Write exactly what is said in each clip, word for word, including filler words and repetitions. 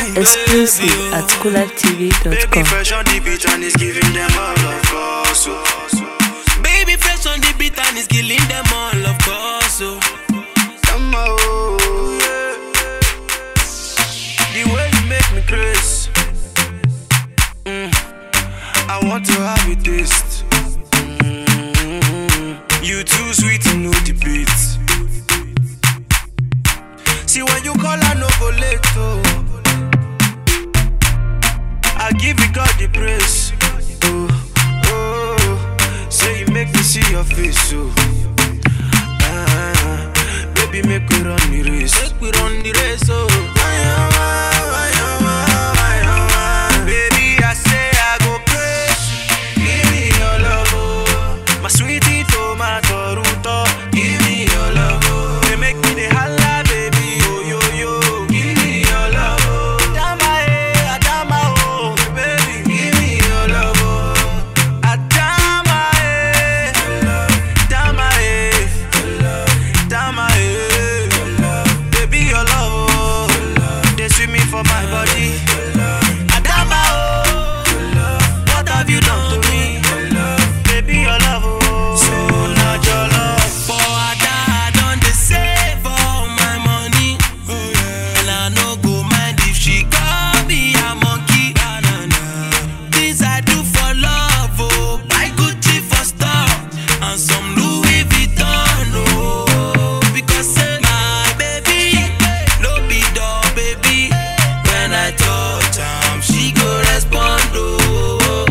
Exclusive at cool life T V dot com. Baby fresh on the beat and is giving them all of course. Oh. Baby fresh on the beat and is killing them all of course. Oh. Somehow, yeah. The way you make me crazy, mm. I want to have a taste. Mm. You too sweet to no debate. See when you call I no go late. Oh. I give you God the praise. Oh, oh, say you make me see your face. Oh, ah, baby, make we run the race. Make we run the race. Oh, baby, I say I go crazy. Give me your love, oh, my sweetie tomato ruto. Give me your love, oh, they make me the holla, baby. Oh, yo, yo, give me your love, oh. For my body, Adama, oh, what have you done to me? Baby, your love, oh, so not your love. for Ada, I done the save all my money, and I no go mind if she call me a monkey. Things I do for love, oh, buy Gucci for store and some Louis Vuitton, oh, because say my baby, no be dog, baby. When I touch am, she go respond, oh.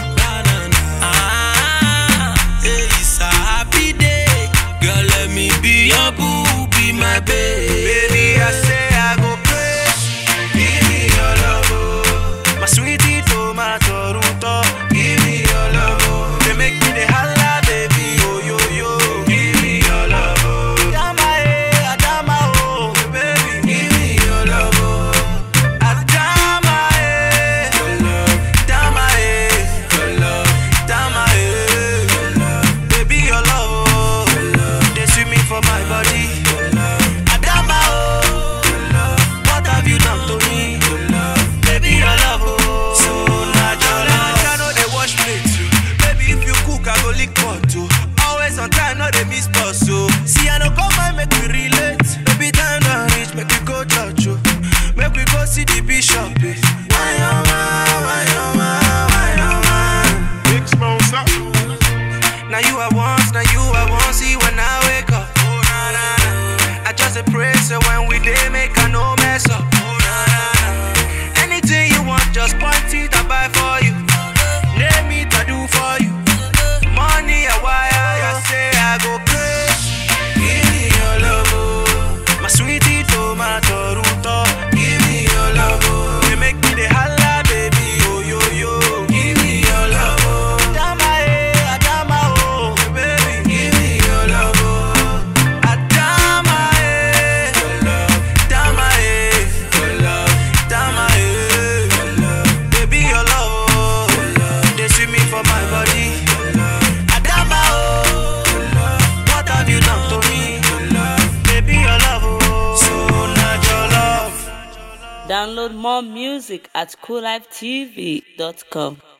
Ah, it's a happy day. Girl, let me be your boo, be my baby. Baby, I say I go crazy. Give me your love, oh, my sweetie tomato ruto. Give me your love, oh, they make me the holla, baby. Oh, yo, yo, give me your love, oh. Adama, eh, Adama, oh, baby, give me your love, oh. Adama, eh, Adama, eh, Adama, eh, baby, your love, oh, they sweet me for my body. Adama, oh, what have you done to me? Baby, your love, oh, so not your love. I know they wash plates, oh. Baby, if you cook, I go lick pot, oh. Always on time, no they miss bus, oh. See, I no come and make me relate. Baby, time don't reach, make we go church, oh. Make we go see the bishop, eh. Why, oh, man, why, oh, man, why, oh, man. Big smoke up. Now you I want, now you I want, see when I wake up. Oh, nah, nah, nah. I just a pray, so when we day make I no mess up. Oh, nah, nah, nah. Anything you want, just point it, I buy for you. Name it, I do for you. Money, I wire, I say I go crazy. Give me your love, oh, my sweetie tomato ruto. Give me your love, oh, they make me the holla, baby. Oh, yo, yo, give me your love, oh. Adama, eh, Adama, oh, baby, give me your love, oh. Adama, eh, Adama, eh, Adama, eh, baby, your love, oh, they sweet me for my body. Adama, oh, what have you done to me? Baby, your love, oh, so not your love. Download more music at cool life T V dot com.